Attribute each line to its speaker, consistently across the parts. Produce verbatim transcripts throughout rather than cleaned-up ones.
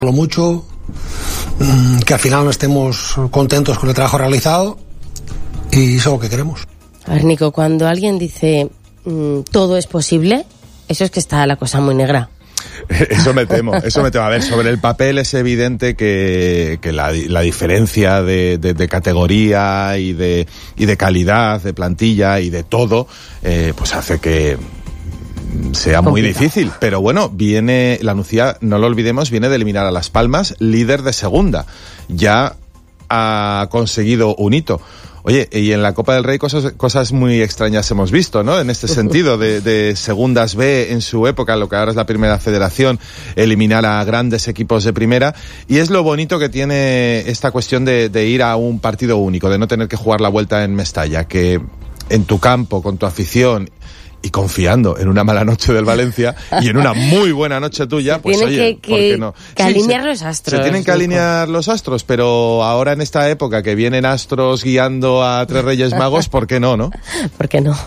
Speaker 1: Lo mucho, que al final no estemos contentos con el trabajo realizado, y eso es lo que queremos.
Speaker 2: A ver, Nico, cuando alguien dice mmm, todo es posible, eso es que está la cosa muy negra.
Speaker 3: Eso me temo, eso me temo. A ver, sobre el papel es evidente que, que la, la diferencia de, de, de categoría y de, y de calidad, de plantilla y de todo, eh, pues hace que sea muy difícil, pero bueno, viene, la Nucía, no lo olvidemos, viene de eliminar a Las Palmas, líder de segunda. Ya ha conseguido un hito. Oye, y en la Copa del Rey cosas, cosas muy extrañas hemos visto, ¿no? En este sentido, de, de segundas B en su época, lo que ahora es la Primera Federación, eliminar a grandes equipos de primera. Y es lo bonito que tiene esta cuestión de, de ir a un partido único, de no tener que jugar la vuelta en Mestalla, que en tu campo, con tu afición, y confiando en una mala noche del Valencia y en una muy buena noche tuya, pues
Speaker 2: tienen
Speaker 3: oye,
Speaker 2: que,
Speaker 3: ¿por qué no?
Speaker 2: que
Speaker 3: Sí,
Speaker 2: alinear
Speaker 3: se,
Speaker 2: los astros.
Speaker 3: Se tienen que alinear los astros, pero ahora en esta época que vienen astros guiando a tres Reyes Magos, ¿por qué no, no?
Speaker 2: ¿Por qué no?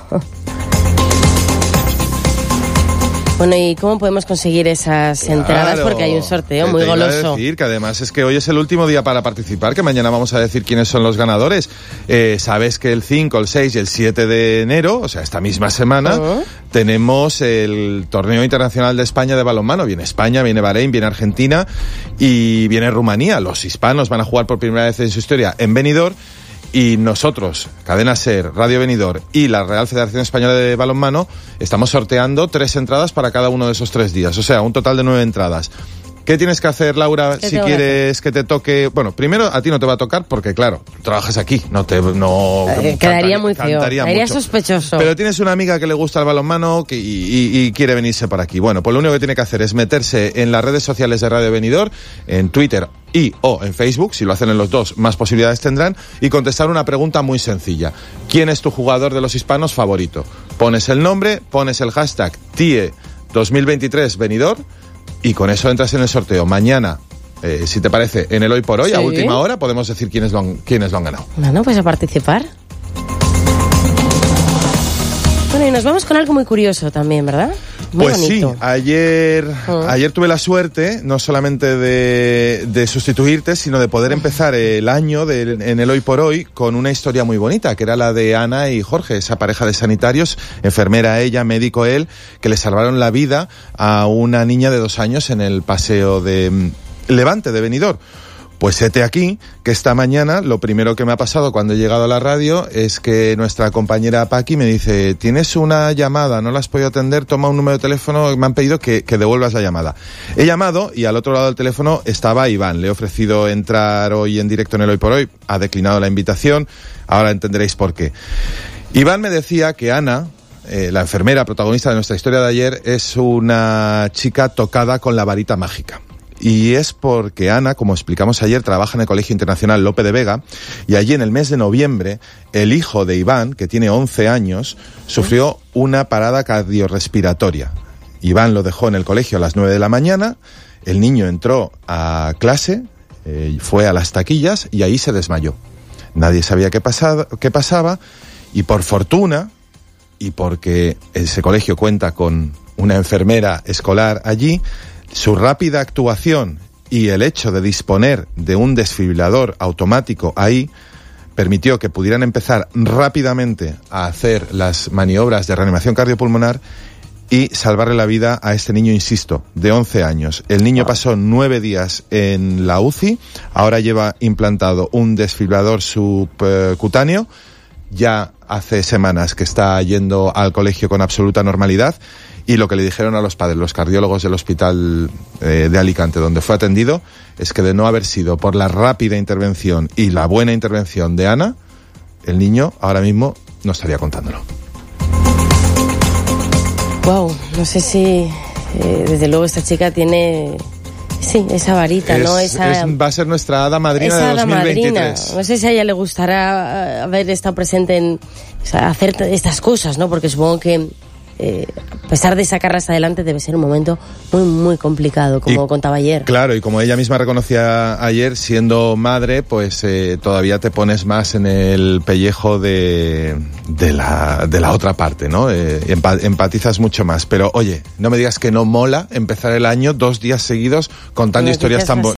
Speaker 2: Bueno, ¿y cómo podemos conseguir esas
Speaker 3: Claro,
Speaker 2: entradas? Porque hay un sorteo muy
Speaker 3: te iba
Speaker 2: goloso.
Speaker 3: a decir que además es que hoy es el último día para participar, que mañana vamos a decir quiénes son los ganadores. Eh, sabes que el cinco, el seis y el siete de enero, o sea, esta misma semana, uh-huh. tenemos el Torneo Internacional de España de Balonmano. Viene España, viene Bahrein, viene Argentina y viene Rumanía. Los hispanos van a jugar por primera vez en su historia en Benidorm. Y nosotros, Cadena SER, Radio Benidorm y la Real Federación Española de Balonmano, estamos sorteando tres entradas para cada uno de esos tres días. O sea, un total de nueve entradas. ¿Qué tienes que hacer, Laura, si quieres que te toque? Bueno, primero, a ti no te va a tocar porque, claro, trabajas aquí, no te... no
Speaker 2: eh, Quedaría muy feo, quedaría sospechoso.
Speaker 3: Pero tienes una amiga que le gusta el balonmano que, y, y, y quiere venirse por aquí. Bueno, pues lo único que tiene que hacer es meterse en las redes sociales de Radio Benidorm, en Twitter y o en Facebook, si lo hacen en los dos, más posibilidades tendrán, y contestar una pregunta muy sencilla. ¿Quién es tu jugador de los hispanos favorito? Pones el nombre, pones el hashtag T I E dos mil veintitrés Benidorm, y con eso entras en el sorteo. Mañana, eh, si te parece, en el Hoy por Hoy, sí. a última hora, podemos decir quiénes lo han, quiénes lo han ganado.
Speaker 2: Bueno, pues a participar. Bueno, y nos vamos con algo muy curioso también, ¿verdad? Muy
Speaker 3: pues
Speaker 2: bonito.
Speaker 3: sí, ayer,
Speaker 2: uh.
Speaker 3: ayer tuve la suerte, no solamente de, de sustituirte, sino de poder empezar el año de, en el Hoy por Hoy con una historia muy bonita, que era la de Ana y Jorge, esa pareja de sanitarios, enfermera ella, médico él, que le salvaron la vida a una niña de dos años en el paseo de Levante, de Benidorm. Pues hete aquí, que esta mañana lo primero que me ha pasado cuando he llegado a la radio es que nuestra compañera Paqui me dice, tienes una llamada, no la has podido atender, toma un número de teléfono, me han pedido que, que devuelvas la llamada. He llamado y al otro lado del teléfono estaba Iván, le he ofrecido entrar hoy en directo en el Hoy por Hoy, ha declinado la invitación, ahora entenderéis por qué. Iván me decía que Ana, eh, la enfermera protagonista de nuestra historia de ayer, es una chica tocada con la varita mágica. Y es porque Ana, como explicamos ayer, trabaja en el Colegio Internacional Lope de Vega y allí en el mes de noviembre el hijo de Iván, que tiene once años, sufrió una parada cardiorrespiratoria. Iván lo dejó en el colegio a las nueve de la mañana, el niño entró a clase, eh, fue a las taquillas y ahí se desmayó. Nadie sabía qué pasaba, qué pasaba y por fortuna, y porque ese colegio cuenta con una enfermera escolar allí, su rápida actuación y el hecho de disponer de un desfibrilador automático ahí permitió que pudieran empezar rápidamente a hacer las maniobras de reanimación cardiopulmonar y salvarle la vida a este niño, insisto, de once años. El niño pasó nueve días en la U C I, ahora lleva implantado un desfibrilador subcutáneo, ya hace semanas que está yendo al colegio con absoluta normalidad. Y lo que le dijeron a los padres, los cardiólogos del hospital eh, de Alicante, donde fue atendido, es que de no haber sido por la rápida intervención y la buena intervención de Ana, el niño ahora mismo no estaría contándolo.
Speaker 2: Wow, no sé si eh, desde luego esta chica tiene, sí, esa varita,
Speaker 3: es,
Speaker 2: ¿no? Esa,
Speaker 3: es, va a ser nuestra hada madrina de dos mil veintitrés.
Speaker 2: Madrina. No sé si a ella le gustará haber estado presente en, o sea, hacer estas cosas, ¿no? Porque supongo que eh, a pesar de sacarlas adelante, debe ser un momento muy, muy complicado, como
Speaker 3: y,
Speaker 2: contaba ayer.
Speaker 3: Claro, y como ella misma reconocía ayer, siendo madre, pues eh, todavía te pones más en el pellejo de, de, la, de la otra parte, ¿no? Eh, empatizas mucho más. Pero, oye, no me digas que no mola empezar el año dos días seguidos contando historias tan bonitas.